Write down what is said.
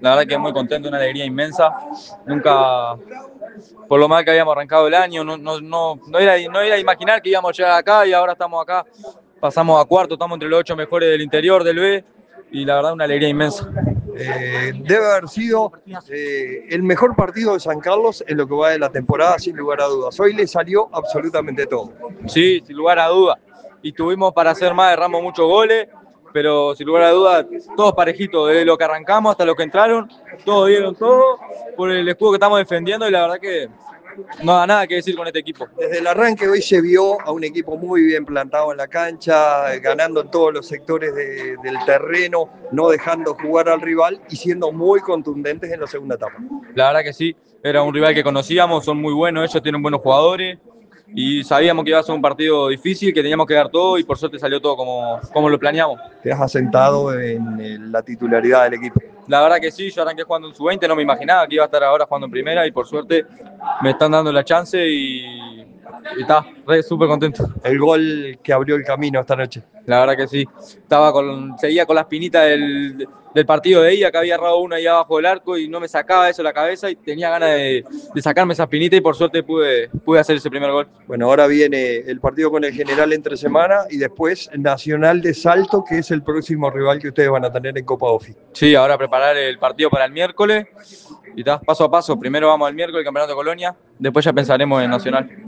La verdad que muy contento, una alegría inmensa. Nunca, por lo mal que habíamos arrancado el año, no era imaginar que íbamos a llegar acá y ahora estamos acá. Pasamos a cuarto, estamos entre los 8 mejores del interior del B y la verdad una alegría inmensa. Debe haber sido el mejor partido de San Carlos en lo que va de la temporada, sin lugar a dudas. Hoy le salió absolutamente todo. Sí, sin lugar a dudas. Y tuvimos para hacer más, erramos muchos goles, pero sin lugar a dudas, todos parejitos, desde lo que arrancamos hasta los que entraron, todos dieron todo por el escudo que estamos defendiendo y la verdad que no da nada que decir con este equipo. Desde el arranque hoy se vio a un equipo muy bien plantado en la cancha, ganando en todos los sectores del terreno, no dejando jugar al rival y siendo muy contundentes en la segunda etapa. La verdad que sí, era un rival que conocíamos, son muy buenos, ellos tienen buenos jugadores y sabíamos que iba a ser un partido difícil, que teníamos que dar todo y por suerte salió todo como lo planeamos. Te has asentado en la titularidad del equipo. La verdad que sí, yo arranqué jugando en sub-20, no me imaginaba que iba a estar ahora jugando en primera y por suerte me están dando la chance y está, súper contento. El gol que abrió el camino esta noche. La verdad que sí, seguía con la espinita del partido de ida, que había errado uno ahí abajo del arco y no me sacaba eso de la cabeza y tenía ganas de sacarme esa espinita y por suerte pude hacer ese primer gol. Bueno, ahora viene el partido con el General entre semana y después Nacional de Salto, que es el próximo rival que ustedes van a tener en Copa Ofi. Sí, ahora preparar el partido para el miércoles y está, paso a paso. Primero vamos al miércoles, el Campeonato de Colonia, después ya pensaremos en Nacional.